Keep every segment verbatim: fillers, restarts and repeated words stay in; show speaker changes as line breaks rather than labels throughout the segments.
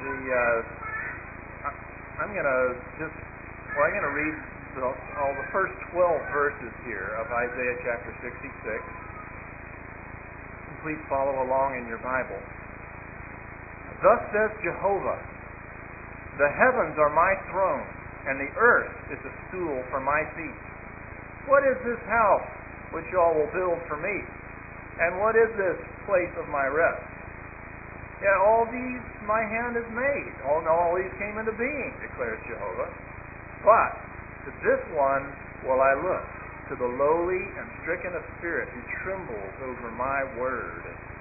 The uh, I'm going to just, well, I'm going to read the, all the first twelve verses here of Isaiah chapter sixty-six. And please follow along in your Bible. Thus says Jehovah, the heavens are my throne, and the earth is a stool for my feet. What is this house which y'all will build for me? And what is this place of my rest? Yet all these my hand has made. All, all these came into being, declares Jehovah. But to this one will I look, to the lowly and stricken of spirit, who trembles over my word.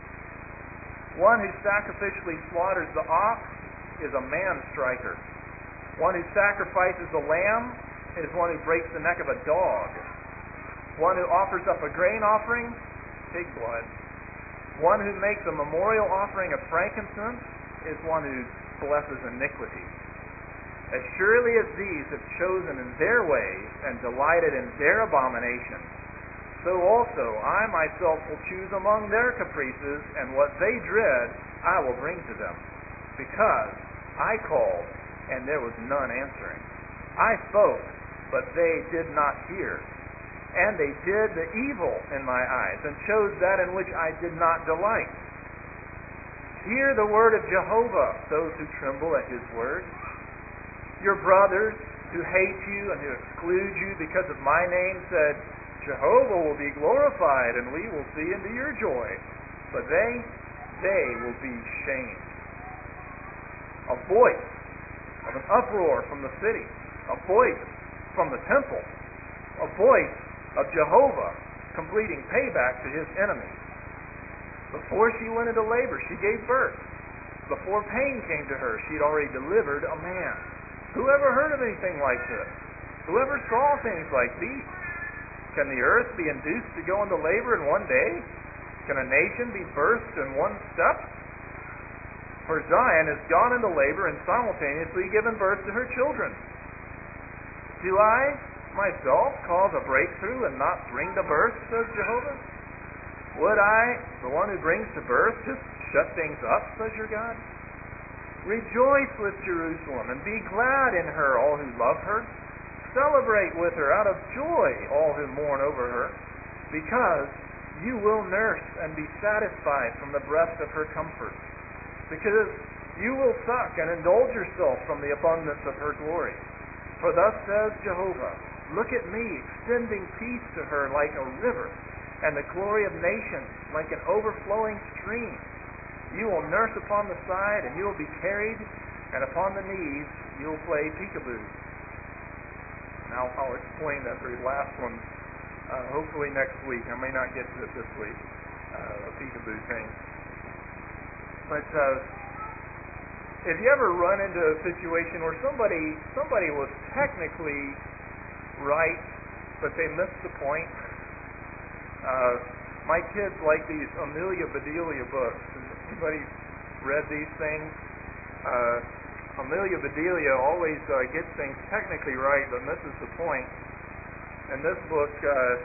One who sacrificially slaughters the ox is a man-striker. One who sacrifices a lamb is one who breaks the neck of a dog. One who offers up a grain offering, pig blood. One who makes a memorial offering of frankincense is one who blesses iniquity. As surely as these have chosen in their ways and delighted in their abominations, so also I myself will choose among their caprices, and what they dread I will bring to them. Because I called, and there was none answering. I spoke, but they did not hear. And they did the evil in my eyes, and chose that in which I did not delight. Hear the word of Jehovah, those who tremble at his word. Your brothers who hate you and who exclude you because of my name said, Jehovah will be glorified, and we will see into your joy. But they, they will be shamed. A voice of an uproar from the city, a voice from the temple, a voice of Jehovah completing payback to his enemies. Before she went into labor, she gave birth. Before pain came to her, she had already delivered a man. Who ever heard of anything like this? Who ever saw things like these? Can the earth be induced to go into labor in one day? Can a nation be birthed in one step? For Zion has gone into labor and simultaneously given birth to her children. Do I myself cause a breakthrough and not bring to birth, says Jehovah? Would I, the one who brings to birth, just shut things up, says your God? Rejoice with Jerusalem and be glad in her, all who love her. Celebrate with her out of joy, all who mourn over her, because you will nurse and be satisfied from the breast of her comfort, because you will suck and indulge yourself from the abundance of her glory. For thus says Jehovah, look at me, extending peace to her like a river, and the glory of nations like an overflowing stream. You will nurse upon the side, and you will be carried, and upon the knees you will play peekaboo. Now I'll explain that very last one, uh, hopefully next week. I may not get to it this week, uh, the peekaboo thing. But uh, if you ever run into a situation where somebody somebody was technically right, but they missed the point. Uh, my kids like these Amelia Bedelia books. Has anybody read these things? Uh, Amelia Bedelia always uh, gets things technically right, but misses the point. In this book, uh,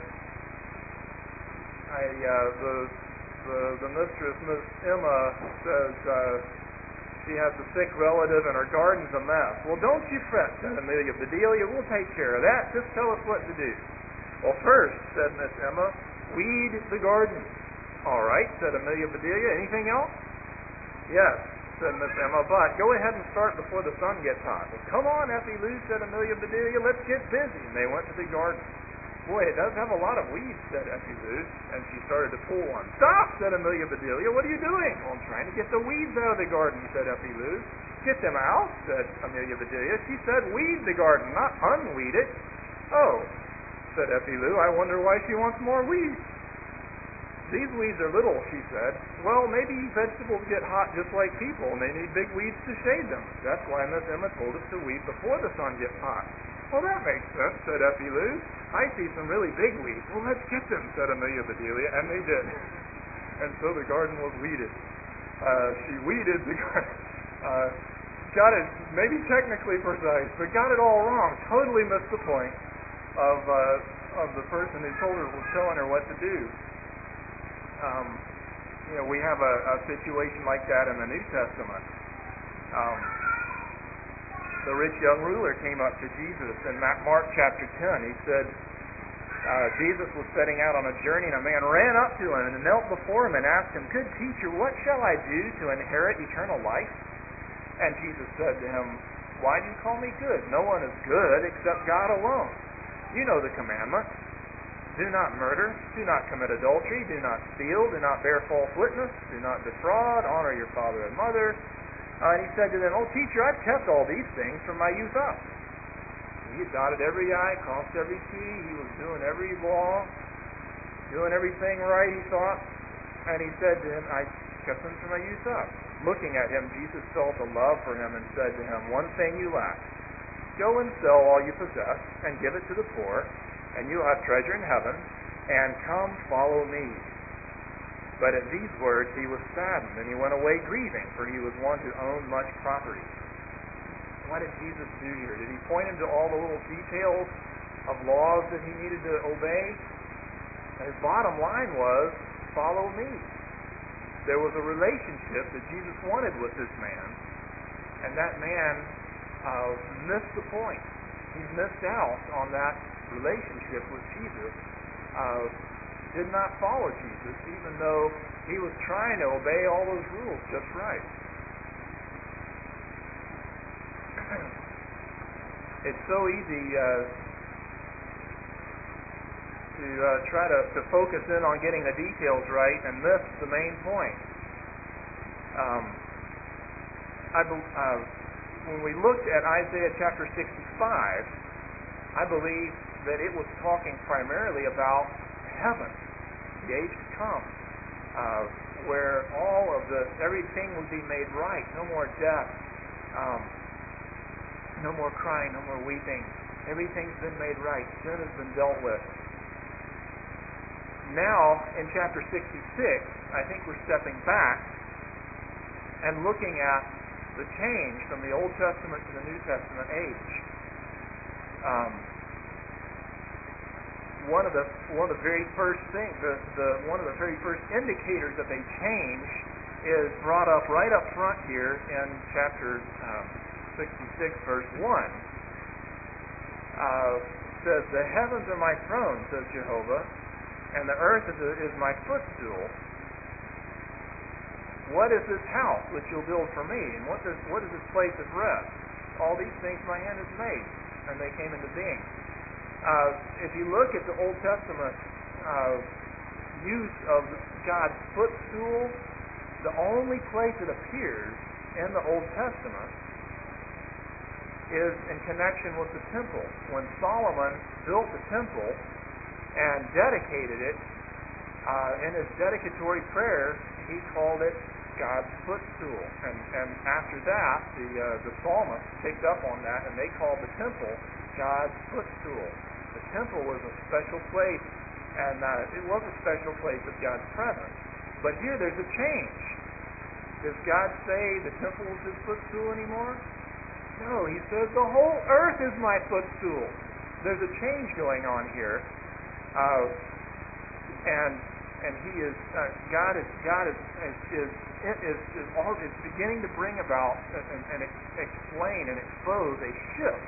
I uh, the the the mistress, Miss Emma, says uh, she has a sick relative and her garden's a mess. Well, don't you fret, said Amelia Bedelia. We'll take care of that. Just tell us what to do. Well, first, said Miss Emma, weed the garden. All right, said Amelia Bedelia. Anything else? Yes, said Miss Emma, but go ahead and start before the sun gets hot. Well, come on, Effie Lou, said Amelia Bedelia. Let's get busy. And they went to the garden. Boy, it does have a lot of weeds, said Effie Lou, and she started to pull one. Stop, said Amelia Bedelia. What are you doing? Well, I'm trying to get the weeds out of the garden, said Effie Lou. Get them out, said Amelia Bedelia. She said weed the garden, not unweed it. Oh, said Effie Lou, I wonder why she wants more weeds. These weeds are little, she said. Well, maybe vegetables get hot just like people, and they need big weeds to shade them. That's why Miss Emma told us to weed before the sun gets hot. Well, that makes sense, said Effie Lou. I see some really big weeds. Well, let's get them, said Amelia Bedelia, and they did. And so the garden was weeded. Uh, she weeded the garden. Uh, got it maybe technically precise, but got it all wrong. Totally missed the point of uh, of the person who told her was telling her what to do. Um, you know, we have a, a situation like that in the New Testament. Um, the rich young ruler came up to Jesus in Mark chapter ten. He said, uh, Jesus was setting out on a journey, and a man ran up to him and knelt before him and asked him, "Good teacher, what shall I do to inherit eternal life?" And Jesus said to him, "Why do you call me good? No one is good except God alone. You know the commandments. Do not murder. Do not commit adultery. Do not steal. Do not bear false witness. Do not defraud. Honor your father and mother." Uh, and he said to them, "Oh, teacher, I've kept all these things from my youth up." He had dotted every I, crossed every T. He was doing every law, doing everything right, he thought. And he said to him, "I kept them from my youth up." Looking at him, Jesus felt a love for him and said to him, "One thing you lack. Go and sell all you possess and give it to the poor, and you'll have treasure in heaven, and come follow me." But at these words he was saddened, and he went away grieving, for he was one who owned much property. What did Jesus do here? Did he point him to all the little details of laws that he needed to obey? His bottom line was, follow me. There was a relationship that Jesus wanted with this man, and that man uh, missed the point. He missed out on that relationship with Jesus, uh, did not follow Jesus, even though he was trying to obey all those rules just right. It's so easy uh, to uh, try to, to focus in on getting the details right and miss the main point. Um, I be, uh, when we looked at Isaiah chapter sixty-five, I believe that it was talking primarily about heaven, the age to come, uh, where all of the everything would be made right. No more death, um, no more crying, no more weeping. Everything's been made right. Sin has been dealt with. Now, in chapter sixty-six, I think we're stepping back and looking at the change from the Old Testament to the New Testament age. Um, one of the one of the very first things, the, the one of the very first indicators of a change is brought up right up front here in chapter um, sixty-six, verse one. Uh, says, "The heavens are my throne," says Jehovah, "and the earth is, a, is my footstool. What is this house which you'll build for me? And what, does, what is this place of rest? All these things my hand has made, and they came into being." Uh, if you look at the Old Testament uh, use of God's footstool, the only place it appears in the Old Testament is in connection with the temple. When Solomon built the temple and dedicated it, uh, in his dedicatory prayer, he called it God's footstool. And, and after that, the uh, the psalmist picked up on that, and they called the temple God's footstool. The temple was a special place, and uh, it was a special place of God's presence. But here there's a change. Does God say the temple is his footstool anymore? No, he says the whole earth is my footstool. There's a change going on here, uh, and and he is uh, God is God is is is is, is, all, is beginning to bring about and, and explain and expose a shift.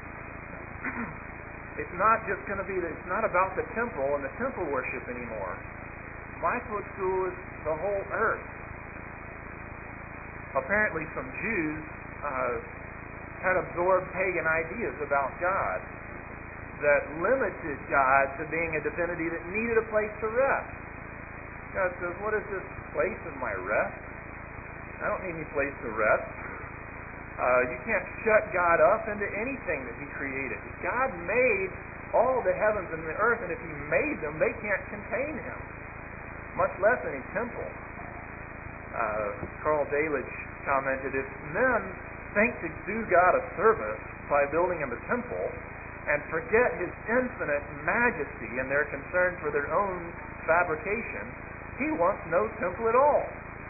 It's not just going to be that it's not about the temple and the temple worship anymore. My footstool is the whole earth. Apparently, some Jews uh, had absorbed pagan ideas about God that limited God to being a divinity that needed a place to rest. God says, "What is this place of my rest? I don't need any place to rest." Uh, you can't shut God up into anything that he created. God made all the heavens and the earth, and if he made them, they can't contain him, much less any temple. Uh, Carl Delitzsch commented, "If men think to do God a service by building him a temple and forget his infinite majesty and their concern for their own fabrication, he wants no temple at all."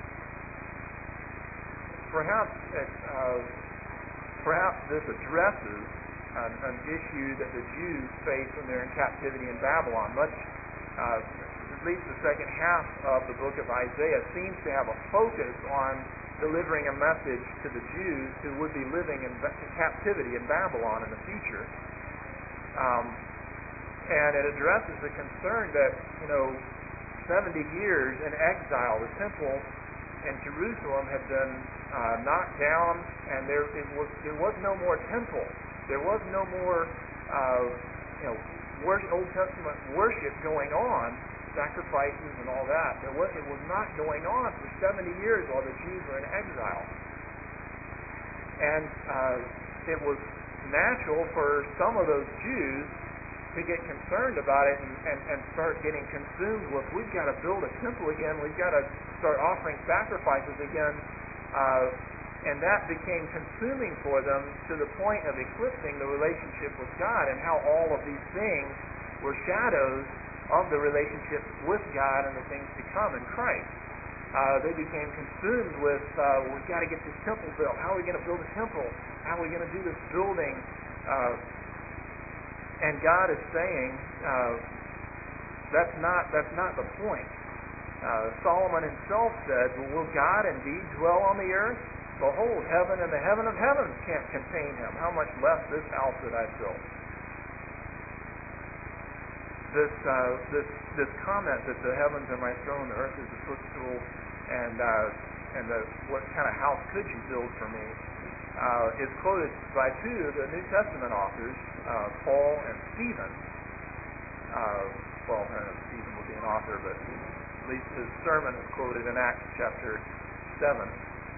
Perhaps it, uh, perhaps this addresses an, an issue that the Jews face when they're in captivity in Babylon. Much, uh, at least the second half of the book of Isaiah seems to have a focus on delivering a message to the Jews who would be living in captivity in Babylon in the future. Um, and it addresses the concern that, you know, seventy years in exile, the temple in Jerusalem had been uh, knocked down, and there it was there was no more temple. There was no more, uh, you know, worship, Old Testament worship going on, sacrifices and all that. There was it was not going on for seventy years while the Jews were in exile, and uh, it was natural for some of those Jews to get concerned about it and, and, and start getting consumed with, we've got to build a temple again, we've got to start offering sacrifices again, uh, and that became consuming for them to the point of eclipsing the relationship with God, and how all of these things were shadows of the relationship with God and the things to come in Christ. Uh, they became consumed with, uh, we've got to get this temple built. How are we going to build a temple? How are we going to do this building? Uh, and God is saying, uh, that's not that's not the point. Uh, Solomon himself said, well, will God indeed dwell on the earth? Behold, heaven and the heaven of heavens can't contain him. How much less this house that I've built? This uh, this this comment that the heavens are my throne, the earth is the footstool, and uh, and the what kind of house could you build for me, uh, is quoted by two of the New Testament authors, uh, Paul and Stephen. Uh, well, I don't know if Stephen would be an author, but at least his sermon is quoted in Acts chapter seven.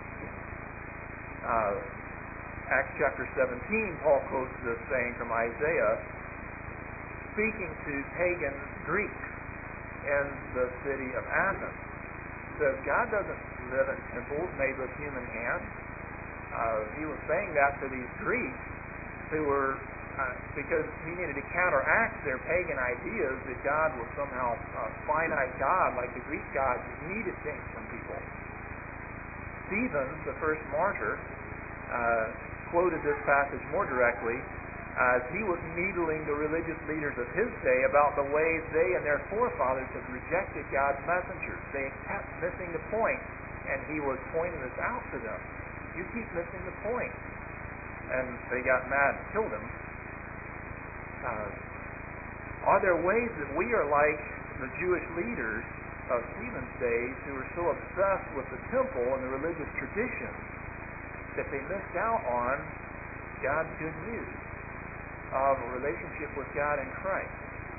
Uh, Acts chapter seventeen, Paul quotes this saying from Isaiah, speaking to pagan Greeks in the city of Athens. Says God doesn't live in temples made with human hands. Uh, he was saying that to these Greeks who were, uh, because he needed to counteract their pagan ideas that God was somehow a finite God like the Greek gods that needed things from people. Stephen, the first martyr, uh, quoted this passage more directly as he was needling the religious leaders of his day about the ways they and their forefathers had rejected God's messengers. They had kept missing the point, and he was pointing this out to them. You keep missing the point. And they got mad and killed him. Uh, are there ways that we are like the Jewish leaders of Stephen's days who were so obsessed with the temple and the religious traditions that they missed out on God's good news of a relationship with God in Christ?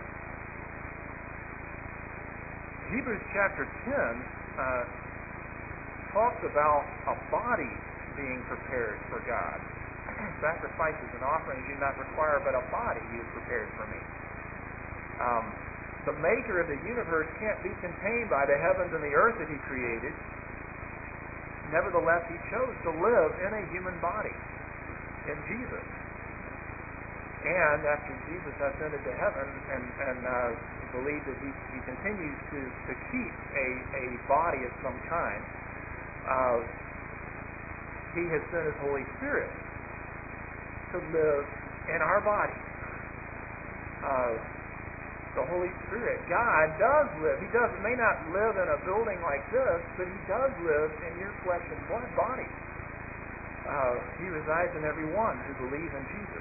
Hebrews chapter ten uh, talks about a body being prepared for God. Sacrifices and offerings you not require, but a body you have prepared for me. Um, the maker of the universe can't be contained by the heavens and the earth that he created. Nevertheless, he chose to live in a human body, in Jesus. And after Jesus ascended to heaven, and, and uh, we believe that he, he continues to, to keep a, a body of some kind, uh, he has sent his Holy Spirit to live in our body. Uh, the Holy Spirit, God does live. He does may not live in a building like this, but he does live in your flesh and blood body. Uh, he resides in every one who believes in Jesus.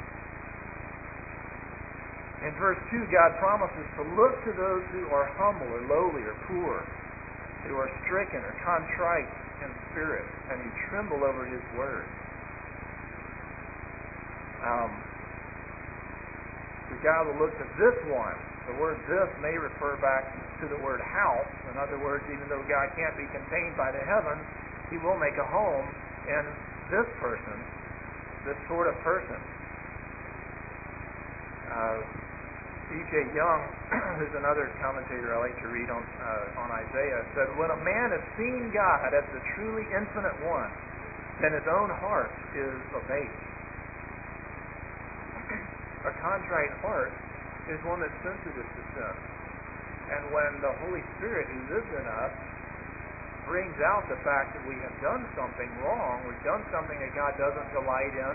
In verse two, God promises to look to those who are humble or lowly or poor, who are stricken or contrite in spirit, and who tremble over his word. Um, so God will look to this one. The word this may refer back to the word house. In other words, even though God can't be contained by the heavens, he will make a home in this person, this sort of person. Uh, E J Young, who's another commentator I like to read on uh, on Isaiah, said, when a man has seen God as the truly infinite one, then his own heart is abased. A contrite heart is one that's sensitive to sin. And when the Holy Spirit who lives in us brings out the fact that we have done something wrong, we've done something that God doesn't delight in,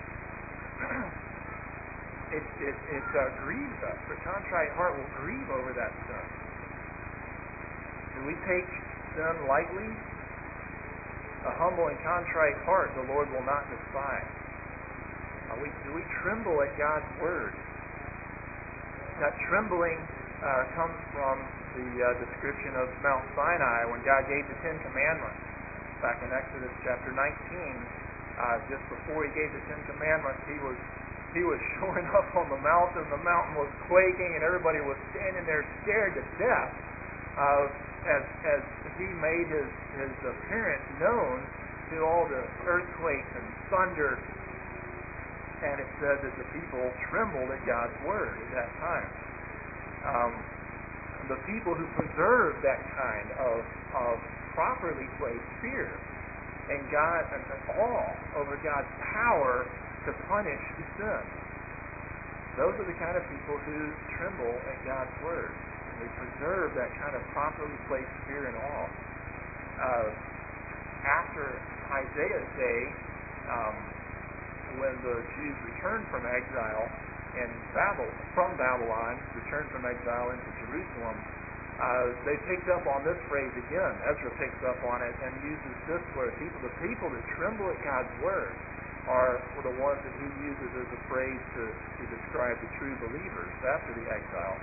It, it, it uh, grieves us. The contrite heart will grieve over that sin. Do we take sin lightly? A humble and contrite heart the Lord will not despise. Uh, we, do we tremble at God's word? That trembling uh, comes from the uh, description of Mount Sinai when God gave the Ten Commandments. Back in Exodus chapter nineteen, uh, just before He gave the Ten Commandments, He was He was showing up on the mountain. The mountain was quaking, and everybody was standing there scared to death uh, as as He made His His appearance known to all the earthquakes and thunder. And it said that the people trembled at God's word at that time. Um, the people who preserved that kind of of properly placed fear and God and awe over God's power to punish sin. Those are the kind of people who tremble at God's word. And they preserve that kind of properly placed fear and awe. Uh, after Isaiah's day, um, when the Jews returned from exile in Babel, from Babylon, returned from exile into Jerusalem, uh, they picked up on this phrase again. Ezra picks up on it and uses this word. People, the people that tremble at God's word are the ones that he uses as a phrase to, to describe the true believers after the exile.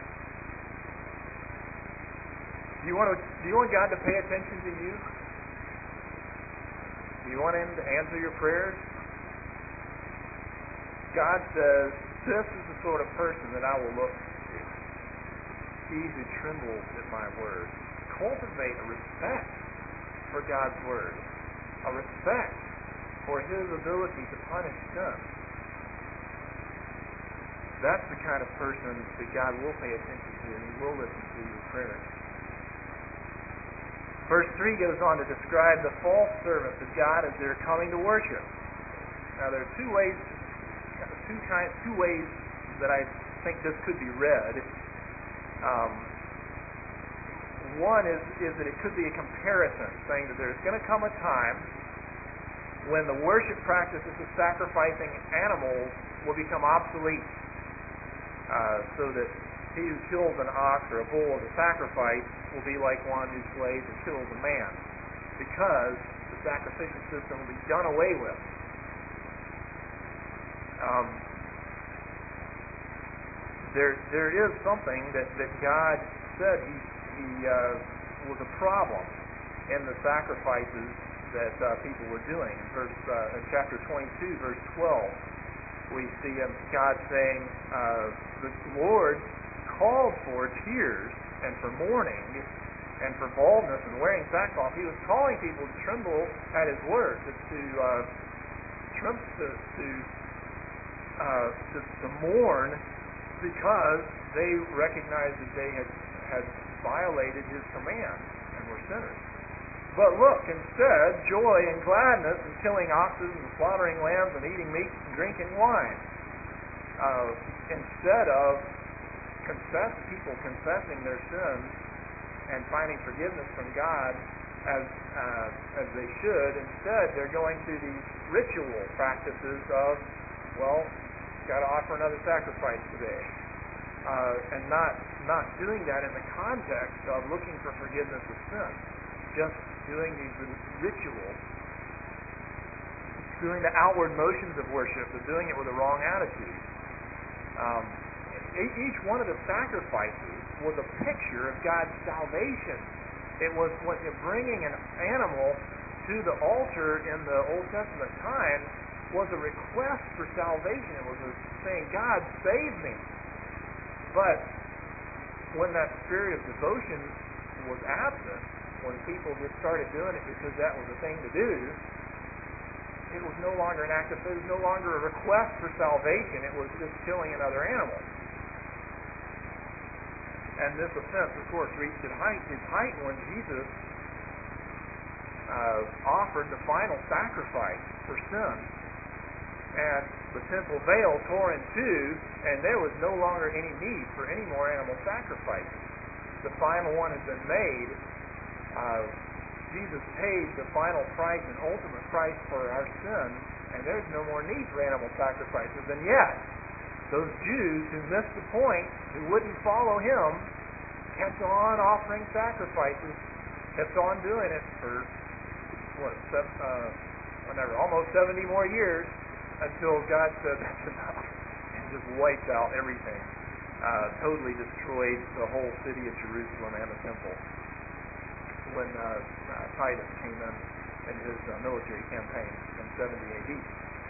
Do you want to, do you want God to pay attention to you? Do you want Him to answer your prayers? God says, this is the sort of person that I will look to. He who trembles at my word. Cultivate a respect for God's word. A respect for His ability to punish sin. That's the kind of person that God will pay attention to, and He will listen to your prayers. Verse three goes on to describe the false servants of God as they're coming to worship. Now there are two ways, two kind, two ways that I think this could be read. Um, one is, is that it could be a comparison, saying that there's going to come a time when the worship practices of sacrificing animals will become obsolete, uh, so that he who kills an ox or a bull as a sacrifice will be like one who slays and kills a man, because the sacrificial system will be done away with. Um, there, there is something that, that God said He, he uh, was a problem in the sacrifices that uh, people were doing. In verse, uh, in chapter twenty-two, verse twelve, we see him, God saying, uh, "The Lord called for tears and for mourning and for baldness and wearing sackcloth." He was calling people to tremble at His word, to to uh, tremble, to to, uh, to to mourn, because they recognized that they had had violated His command and were sinners. But look, instead, joy and gladness in killing oxen and slaughtering lambs and eating meat and drinking wine. Uh, instead of confess, people confessing their sins and finding forgiveness from God as uh, as they should, instead they're going through these ritual practices of, well, got to offer another sacrifice today, uh, and not not doing that in the context of looking for forgiveness of sin, just doing these rituals, doing the outward motions of worship, but doing it with a wrong attitude. Um, each one of the sacrifices was a picture of God's salvation. It was what bringing an animal to the altar in the Old Testament time was a request for salvation. It was a saying, "God, save me." But when that spirit of devotion was absent, when people just started doing it because that was the thing to do, it was no longer an act of faith. It was no longer a request for salvation. It was just killing another animal. And this offense, of course, reached its height, its height when Jesus uh, offered the final sacrifice for sin. And the temple veil tore in two, and there was no longer any need for any more animal sacrifices. The final one had been made. Uh, Jesus paid the final price and ultimate price for our sin, and there's no more need for animal sacrifices. And yet, those Jews who missed the point, who wouldn't follow Him, kept on offering sacrifices, kept on doing it for what, seven, uh, whatever, almost seventy more years until God said that's enough and just wiped out everything. Uh, totally destroyed the whole city of Jerusalem and the temple when uh, uh, Titus came in in his uh, military campaign in seventy A D.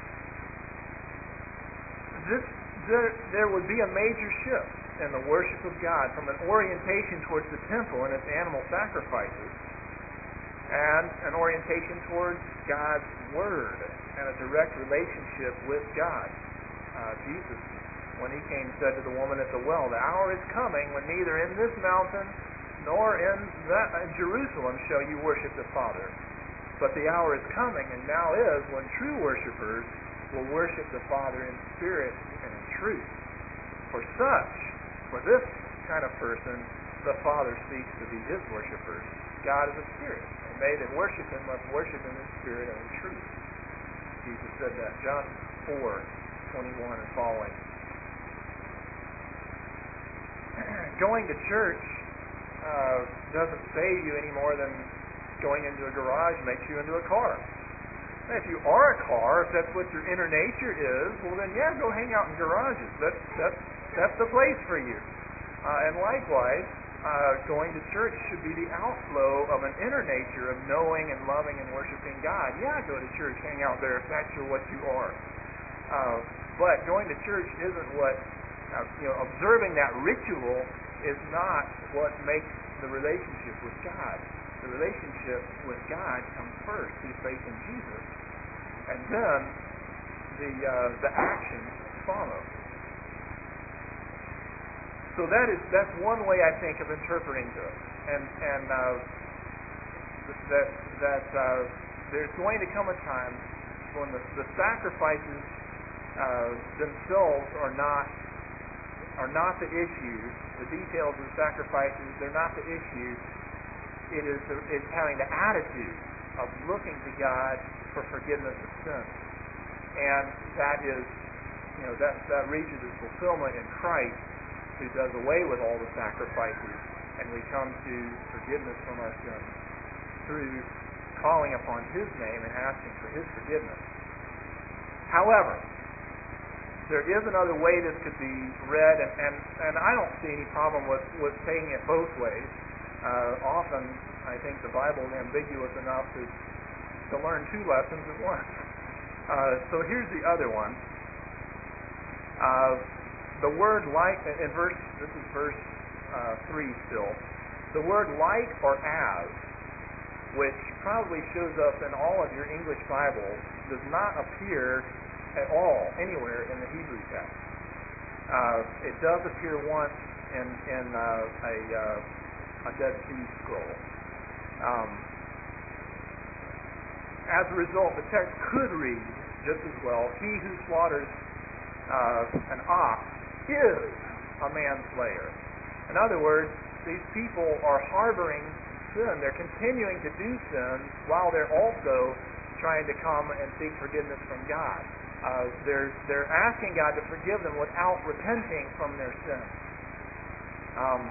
This, there, there would be a major shift in the worship of God from an orientation towards the temple and its animal sacrifices and an orientation towards God's Word and a direct relationship with God. Uh, Jesus, when he came, said to the woman at the well, "The hour is coming when neither in this mountain nor in, that, in Jerusalem shall you worship the Father. But the hour is coming, and now is, when true worshipers will worship the Father in spirit and in truth. For such, for this kind of person, the Father seeks to be his worshipers. God is a spirit, and they that worship him must worship him in spirit and in truth." Jesus said that, John four twenty-one and following. Going to church uh, doesn't save you any more than going into a garage makes you into a car. And if you are a car, if that's what your inner nature is, well then yeah, go hang out in garages. That's that's that's the place for you. Uh, and likewise, uh, going to church should be the outflow of an inner nature of knowing and loving and worshiping God. Yeah, go to church, hang out there if that's your, what you are. Uh, but going to church isn't what, uh, you know, observing that ritual is not what makes the relationship with God. The relationship with God comes first through faith in Jesus, and then the uh, the actions follow. So that is that's one way I think of interpreting this, and and uh, that that uh, there's going to come a time when the, the sacrifices uh, themselves are not are not the issue. The details of the sacrifices, they're not the issue. It is the, it's having the attitude of looking to God for forgiveness of sin, and that is, you know, that that reaches its fulfillment in Christ, who does away with all the sacrifices, and we come to forgiveness from our sins through calling upon His name and asking for His forgiveness. However, there is another way this could be read, and, and, and I don't see any problem with, with taking it both ways. Uh, often, I think the Bible is ambiguous enough to, to learn two lessons at once. Uh, so here's the other one. Uh, the word like, in verse, this is verse uh, three still. The word like or as, which probably shows up in all of your English Bibles, does not appear at all anywhere in the Hebrew text. Uh, it does appear once in, in uh, a, uh, a Dead Sea Scroll. Um, as a result, the text could read just as well, "He who slaughters uh, an ox is a manslayer." In other words, these people are harboring sin. They're continuing to do sin while they're also trying to come and seek forgiveness from God. Uh, they're they're asking God to forgive them without repenting from their sin. Um,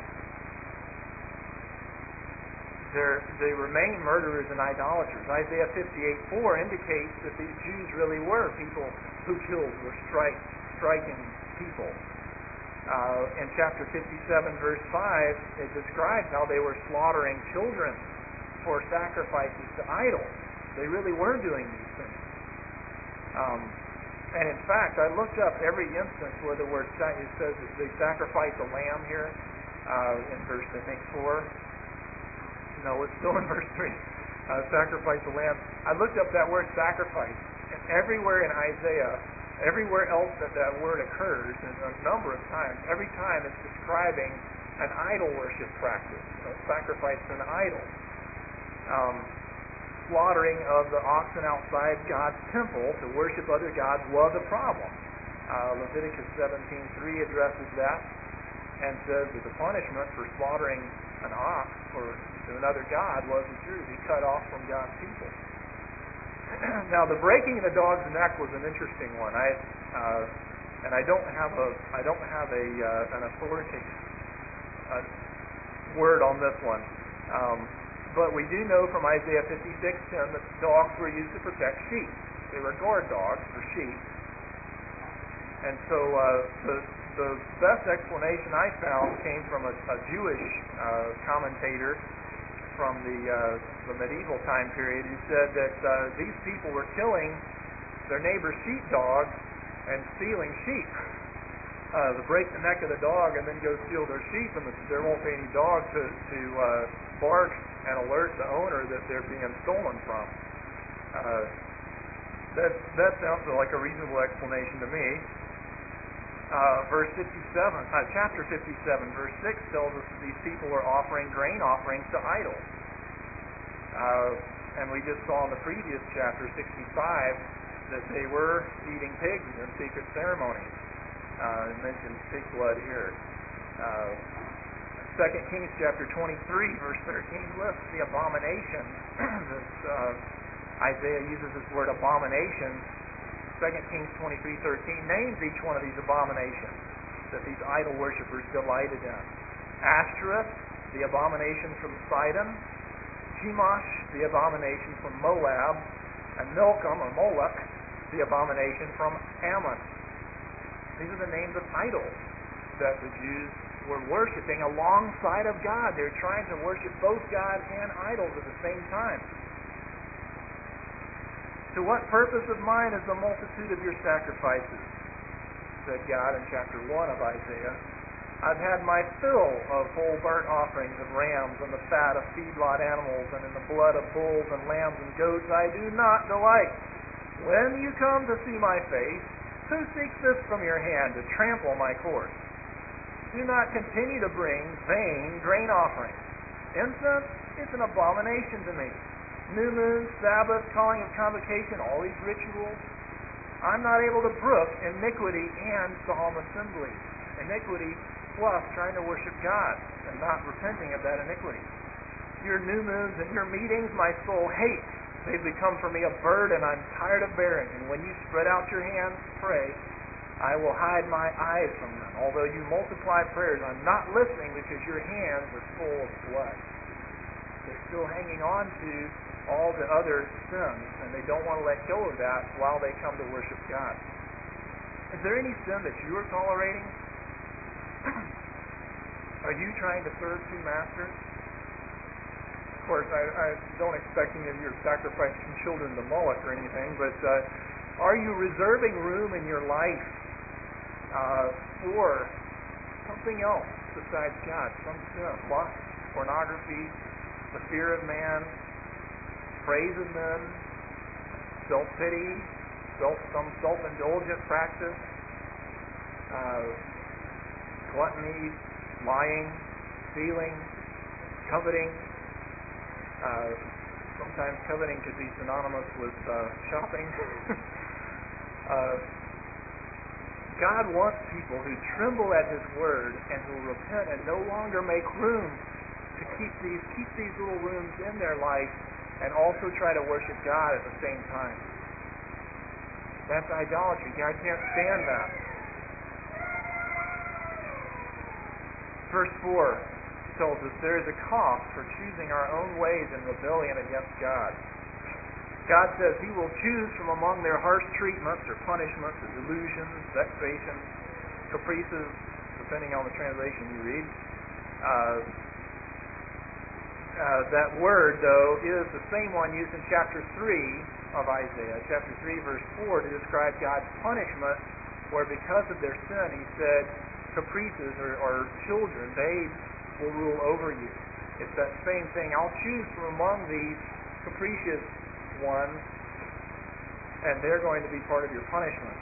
they remain murderers and idolaters. Isaiah fifty-eight four indicates that these Jews really were people who killed, were strike, striking people. Uh, in chapter fifty-seven, verse five, it describes how they were slaughtering children for sacrifices to idols. They really were doing these things. Um, And in fact, I looked up every instance where the word sa- it says that they sacrifice a lamb here uh, in verse I think four. No, it's still in verse three. Uh, sacrifice a lamb. I looked up that word sacrifice, and everywhere in Isaiah, everywhere else that that word occurs, and a number of times, every time it's describing an idol worship practice, a sacrifice to an idol. Um, slaughtering of the oxen outside God's temple to worship other gods was a problem. Uh, Leviticus seventeen three addresses that and says that the punishment for slaughtering an ox for to another god was the Jew be cut off from God's people. Now, the breaking of the dog's neck was an interesting one. I uh, and I don't have a I don't have a uh, an authoritative uh, word on this one. Um, but we do know from Isaiah fifty-six ten that dogs were used to protect sheep. They were guard dogs for sheep. And so uh, the the best explanation I found came from a, a Jewish uh, commentator from the uh, the medieval time period, who said that uh, these people were killing their neighbor's sheepdogs and stealing sheep. Uh, to break the neck of the dog and then go steal their sheep, and there won't be any dog to, to uh, bark and alert the owner that they're being stolen from. Uh, that that sounds like a reasonable explanation to me. Uh, verse fifty-seven, uh, chapter fifty-seven, verse six tells us that these people were offering grain offerings to idols. Uh, and we just saw in the previous chapter, sixty-five, that they were eating pigs in secret ceremonies. Uh, it mentions pig blood here. Uh, Second Kings chapter twenty-three, verse thirteen lists the abomination. this, uh, Isaiah uses this word abomination. Second Kings twenty-three thirteen names each one of these abominations that these idol worshippers delighted in. Ashtoreth, the abomination from Sidon. Chemosh, the abomination from Moab. And Milcom, or Moloch, the abomination from Ammon. These are the names of idols that the Jews were worshiping alongside of God. They're trying to worship both God and idols at the same time. To what purpose of mine is the multitude of your sacrifices? Said God in chapter one of Isaiah. I've had my fill of whole burnt offerings of rams and the fat of feedlot animals, and in the blood of bulls and lambs and goats I do not delight. When you come to see my face, who seeks this from your hand to trample my course? Do not continue to bring vain grain offerings. Incense is an abomination to me. New moon, Sabbath, calling of convocation, all these rituals. I'm not able to brook iniquity and solemn assembly. Iniquity plus trying to worship God and not repenting of that iniquity. Your new moons and your meetings my soul hates. They've become for me a burden I'm tired of bearing. And when you spread out your hands to pray, I will hide my eyes from them. Although you multiply prayers, I'm not listening because your hands are full of blood. They're still hanging on to all the other sins, and they don't want to let go of that while they come to worship God. Is there any sin that you are tolerating? Are you trying to serve two masters? Of course, I, I don't expect any of you to sacrifice some children to Moloch or anything, but uh, are you reserving room in your life uh, for something else besides God? Some sin, lust, pornography, the fear of man, praise of men, self-pity, self, some self-indulgent practice, uh, gluttony, lying, stealing, coveting. Uh, sometimes coveting could be synonymous with uh, shopping. uh, God wants people who tremble at His word and who repent and no longer make room to keep these keep these little rooms in their life and also try to worship God at the same time. That's idolatry. God can't stand that. Verse four tells us there is a cost for choosing our own ways in rebellion against God. God says He will choose from among their harsh treatments or punishments or delusions, vexations, caprices, depending on the translation you read. Uh, uh, that word, though, is the same one used in chapter three of Isaiah, chapter three, verse four, to describe God's punishment, where because of their sin, He said, caprices or, or children, babes, will rule over you. It's that same thing. I'll choose from among these capricious ones, and they're going to be part of your punishment.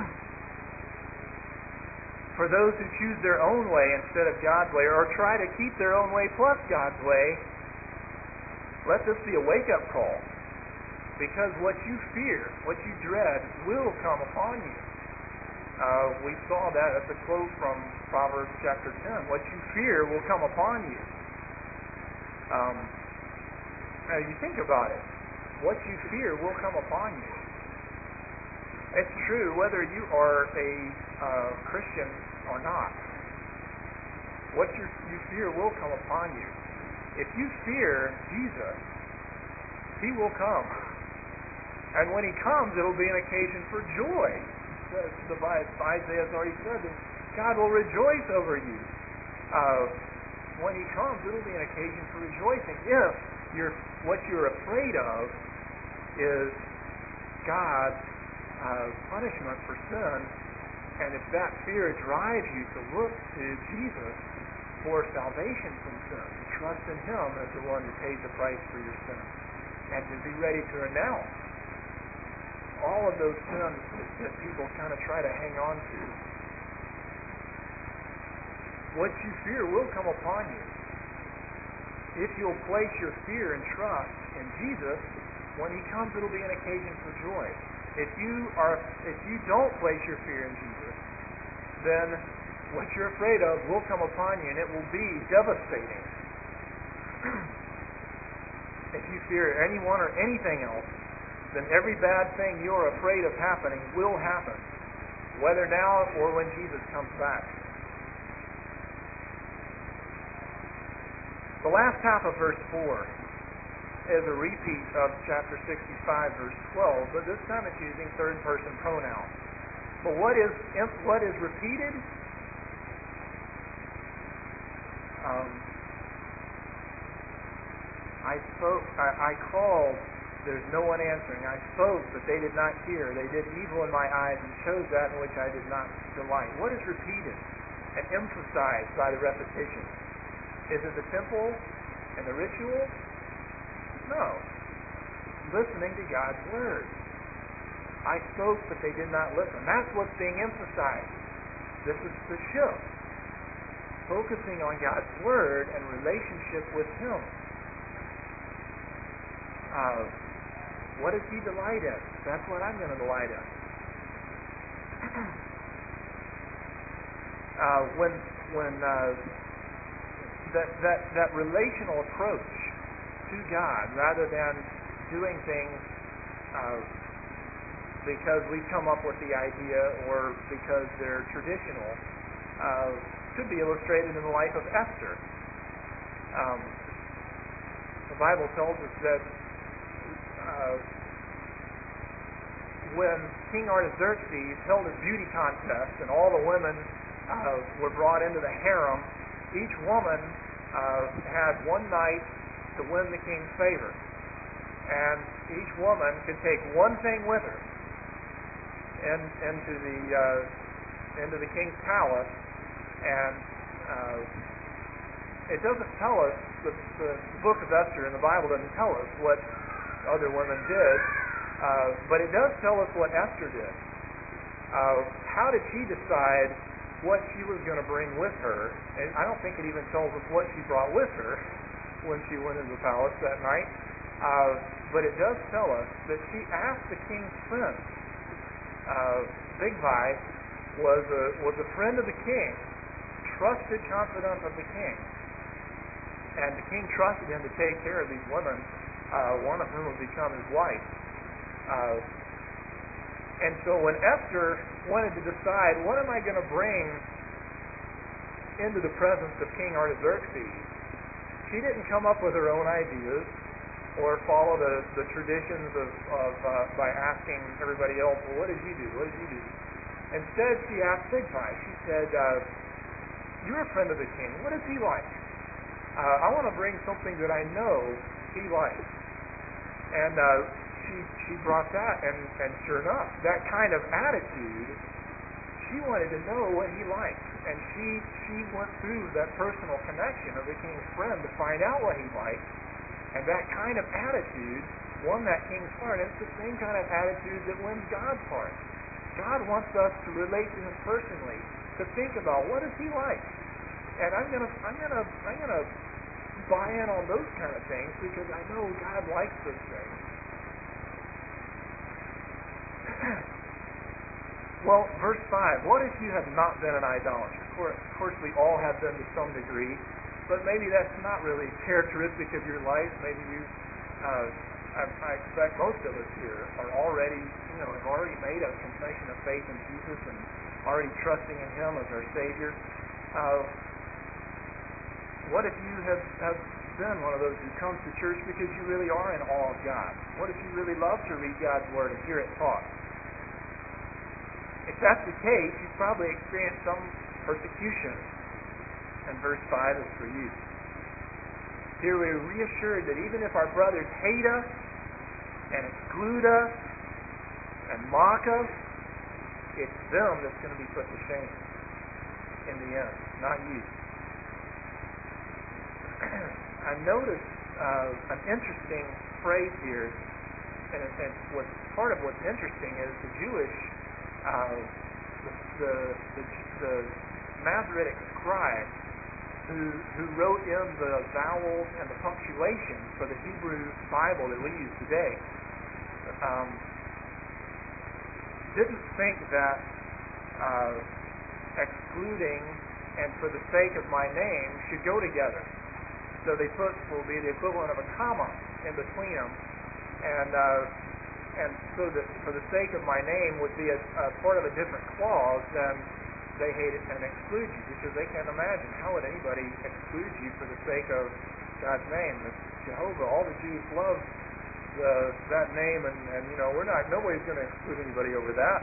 For those who choose their own way instead of God's way, or try to keep their own way plus God's way, let this be a wake-up call. Because what you fear, what you dread, will come upon you. Uh, we saw that. That's a quote from Proverbs chapter ten. What you fear will come upon you. Um, now you think about it. What you fear will come upon you. It's true whether you are a uh, Christian or not. What you, you fear will come upon you. if you fear Jesus, He will come. And when He comes, it'll be an occasion for joy. The Isaiah has already said that God will rejoice over you. Uh, when He comes, it'll be an occasion for rejoicing. If you're, what you're afraid of is God's uh, punishment for sin, and if that fear drives you to look to Jesus for salvation from sin, to trust in Him as the one who paid the price for your sin, and to be ready to renounce all of those sins that, that people kind of try to hang on to. What you fear will come upon you. If you'll place your fear and trust in Jesus, when He comes, it'll be an occasion for joy. If you are, if you don't place your fear in Jesus, then what you're afraid of will come upon you, and it will be devastating. If you fear anyone or anything else, then every bad thing you're afraid of happening will happen, whether now or when Jesus comes back. The last half of verse four is a repeat of chapter sixty-five, verse twelve, but this time it's using third-person pronouns. But what is what is repeated? Um, I spoke, I, I called, there's no one answering. I spoke, but they did not hear. They did evil in my eyes and chose that in which I did not delight. What is repeated and emphasized by the repetition? Is it the temple and the ritual? No. Listening to God's Word. I spoke, but they did not listen. That's what's being emphasized. This is the shift. Focusing on God's Word and relationship with Him. Uh, what does He delight in? That's what I'm going to delight in. uh, when when uh, that that that relational approach to God, rather than doing things uh, because we come up with the idea or because they're traditional, uh, could be illustrated in the life of Esther. Um, the Bible tells us that Uh, when King Artaxerxes held a beauty contest and all the women uh, were brought into the harem, each woman uh, had one night to win the king's favor. And each woman could take one thing with her in, into the uh, into the king's palace, and uh, it doesn't tell us, the, the book of Esther in the Bible doesn't tell us what other women did, uh, but it does tell us what Esther did. Uh, how did she decide what she was going to bring with her? And I don't think it even tells us what she brought with her when she went into the palace that night. Uh, but it does tell us that she asked the king's friend. Uh, Bigvi was a was a friend of the king, trusted confidant of the king, and the king trusted him to take care of these women. Uh, one of whom would become his wife. Uh, and so when Esther wanted to decide, what am I going to bring into the presence of King Artaxerxes, she didn't come up with her own ideas or follow the, the traditions of, of uh, by asking everybody else, well, what did you do? What did you do? Instead, she asked Bigvi. She said, uh, you're a friend of the king. What does he like? Uh, I want to bring something that I know he likes. And uh, she she brought that, and, and sure enough, that kind of attitude, she wanted to know what he liked. And she, she went through that personal connection of the king's friend to find out what he liked. And that kind of attitude won that king's heart. And it's the same kind of attitude that wins God's heart. God wants us to relate to Him personally, to think about what does He like. And I'm gonna I'm gonna I'm gonna buy in on those kind of things because I know God likes those things. Well, verse five, what if you have not been an idolater? Of course, of course, we all have been to some degree, but maybe that's not really characteristic of your life. Maybe you, uh, I, I expect most of us here are already, you know, have already made a confession of faith in Jesus and already trusting in Him as our Savior. Uh, What if you have, have been one of those who comes to church because you really are in awe of God? What if you really love to read God's Word and hear it taught? If that's the case, you've probably experienced some persecution. And verse five is for you. Here we are reassured that even if our brothers hate us and exclude us and mock us, it's them that's going to be put to shame in the end, not you. I noticed uh, an interesting phrase here, and, and what part of what's interesting is the Jewish, uh, the, the, the, the Masoretic scribes who, who wrote in the vowels and the punctuation for the Hebrew Bible that we use today, um, didn't think that uh, excluding and for the sake of my name should go together. So they put will be the equivalent of a comma in between them, and uh, and so that for the sake of my name would be a, a part of a different clause than they hate it and exclude you, because they can't imagine how would anybody exclude you for the sake of God's name. It's Jehovah, all the Jews love the, that name, and, and you know we're not nobody's going to exclude anybody over that.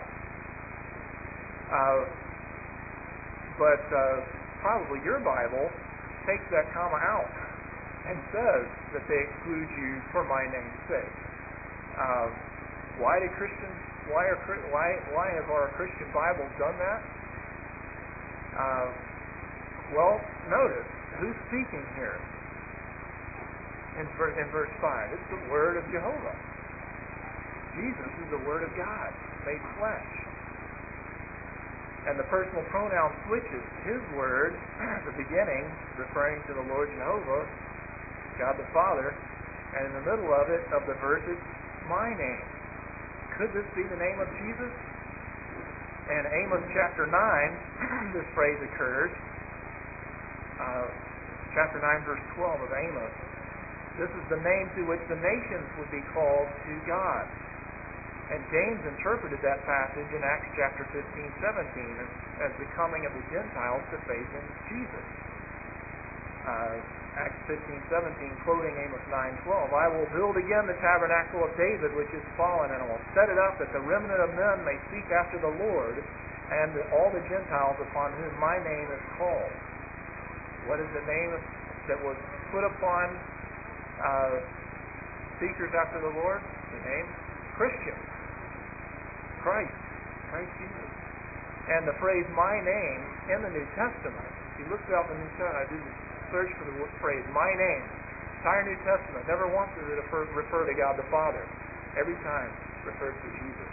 Uh, but uh, probably your Bible takes that comma out and says that they exclude you for my name's sake. Uh, why do Christians? Why are why why have our Christian Bibles done that? Uh, well, notice who's speaking here in, ver- in verse five. It's the Word of Jehovah. Jesus is the Word of God made flesh. And the personal pronoun switches. His word, at the beginning, referring to the Lord Jehovah, God the Father, and in the middle of it, of the verse, it's my name. Could this be the name of Jesus? In Amos chapter nine, this phrase occurs. Uh, chapter nine, verse twelve of Amos. This is the name through which the nations would be called to God. And James interpreted that passage in Acts chapter fifteen, seventeen as, as the coming of the Gentiles to faith in Jesus. Uh, Acts fifteen, seventeen, quoting Amos nine, twelve, I will build again the tabernacle of David which is fallen, and I will set it up that the remnant of men may seek after the Lord, and all the Gentiles upon whom my name is called. What is the name that was put upon uh, seekers after the Lord? The name Christian. Christ, Christ Jesus. And the phrase my name in the New Testament, if you look throughout the New Testament, I did a search for the phrase my name, entire New Testament, never once does it refer, refer to God the Father. Every time it refers to Jesus.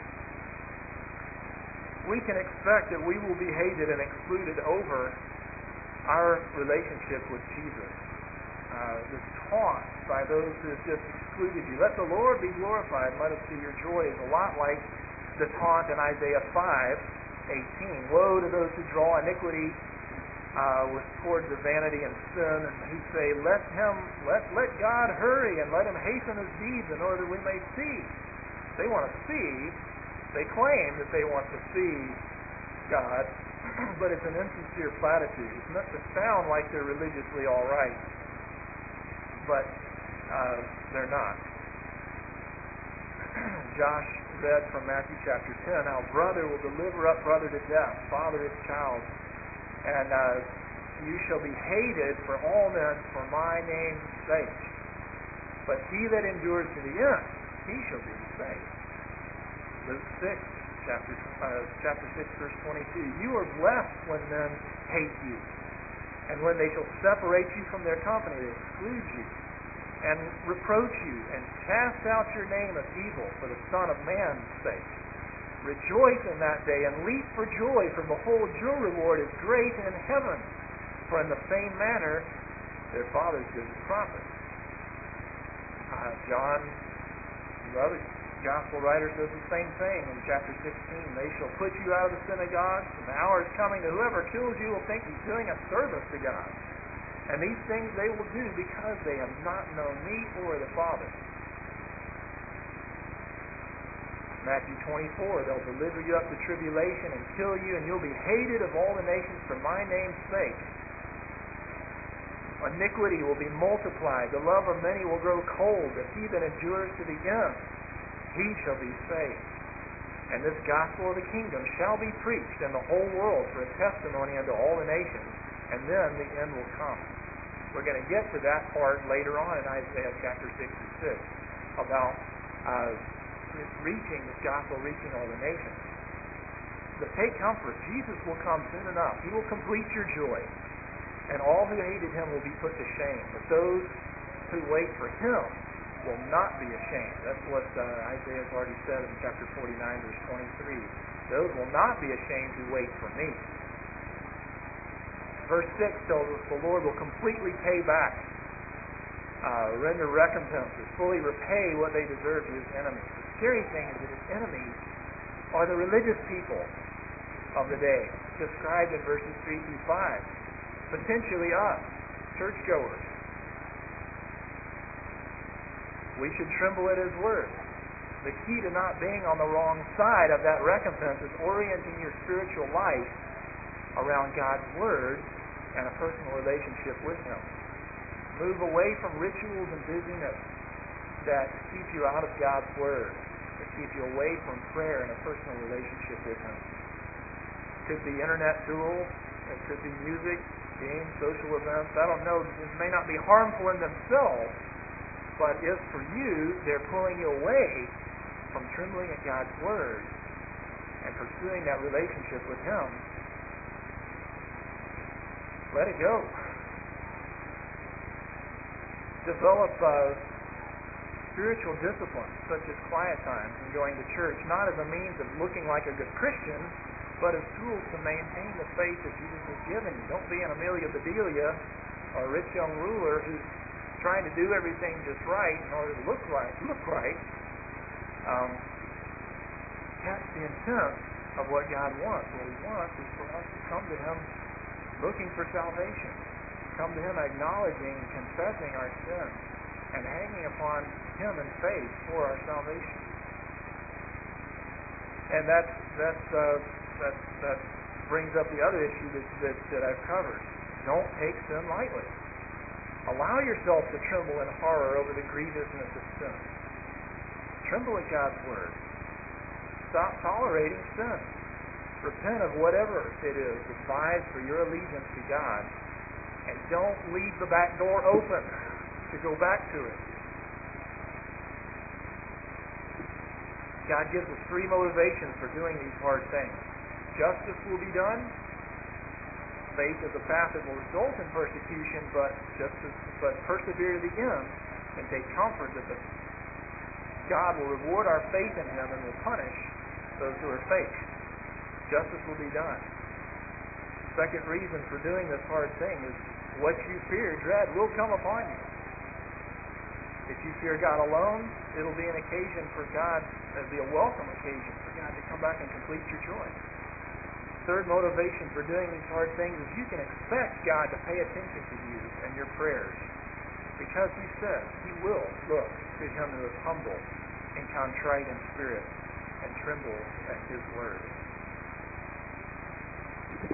We can expect that we will be hated and excluded over our relationship with Jesus. Uh, this taunt by those who have just excluded you. Let the Lord be glorified, and let us see your joy, is a lot like the taunt in Isaiah five, eighteen. Woe to those who draw iniquity uh, with towards the vanity and sin, and who say, Let him, let let God hurry, and let him hasten his deeds in order that we may see. They want to see. They claim that they want to see God, but it's an insincere platitude. It's meant to sound like they're religiously all right, but uh, they're not. Josh read from Matthew chapter ten, how brother will deliver up brother to death, father his child, and uh, you shall be hated for all men for my name's sake. But he that endures to the end, he shall be saved. Luke six, chapter uh, chapter six, verse twenty-two. You are blessed when men hate you, and when they shall separate you from their company, they exclude you, and reproach you, and cast out your name of evil for the Son of Man's sake. Rejoice in that day, and leap for joy, for behold, your reward is great in heaven. For in the same manner their fathers did the prophets. Uh, John, the other gospel writer, says the same thing in chapter sixteen. They shall put you out of the synagogues, and the hour is coming that whoever kills you will think he's doing a service to God. And these things they will do because they have not known me or the Father. Matthew twenty-four, they'll deliver you up to tribulation and kill you, and you'll be hated of all the nations for my name's sake. Iniquity will be multiplied. The love of many will grow cold. But he that endures to the end, he shall be saved. And this gospel of the kingdom shall be preached in the whole world for a testimony unto all the nations, and then the end will come. We're going to get to that part later on in Isaiah chapter sixty-six about uh, reaching this gospel, reaching all the nations. But take comfort. Jesus will come soon enough. He will complete your joy. And all who hated him will be put to shame. But those who wait for him will not be ashamed. That's what uh, Isaiah has already said in chapter forty-nine, verse twenty-three. Those will not be ashamed who wait for me. Verse six tells us the Lord will completely pay back, uh, render recompenses, fully repay what they deserve to his enemies. The scary thing is that his enemies are the religious people of the day, described in verses three through five. Potentially us, churchgoers. We should tremble at his word. The key to not being on the wrong side of that recompense is orienting your spiritual life around God's word and a personal relationship with him. Move away from rituals and busyness that keep you out of God's word, that keep you away from prayer and a personal relationship with him. It could be internet tools, it could be music, games, social events. I don't know. This may not be harmful in themselves, but if for you they're pulling you away from trembling at God's word and pursuing that relationship with him, let it go. Develop uh, spiritual disciplines such as quiet times and going to church, not as a means of looking like a good Christian, but as tools to maintain the faith that Jesus has given you. Don't be an Amelia Bedelia or a rich young ruler who's trying to do everything just right in order to look right. Look right. Um, that's the intent of what God wants. What he wants is for us to come to him looking for salvation. Come to him acknowledging, confessing our sins, and hanging upon him in faith for our salvation. And that's, that's, uh, that, that brings up the other issue that, that, that I've covered. Don't take sin lightly. Allow yourself to tremble in horror over the grievousness of sin. Tremble at God's word. Stop tolerating sin. Repent of whatever it is that vies for your allegiance to God. And don't leave the back door open to go back to it. God gives us three motivations for doing these hard things. Justice will be done. Faith is a path that will result in persecution, but just as, but persevere to the end and take comfort that the, God will reward our faith in him and will punish those who are fake. Justice will be done. Second reason for doing this hard thing is what you fear, dread, will come upon you. If you fear God alone, it'll be an occasion for God, it'll be a welcome occasion for God to come back and complete your joy. Third motivation for doing these hard things is you can expect God to pay attention to you and your prayers, because he says he will look to him who is humble and contrite in spirit and tremble at his word.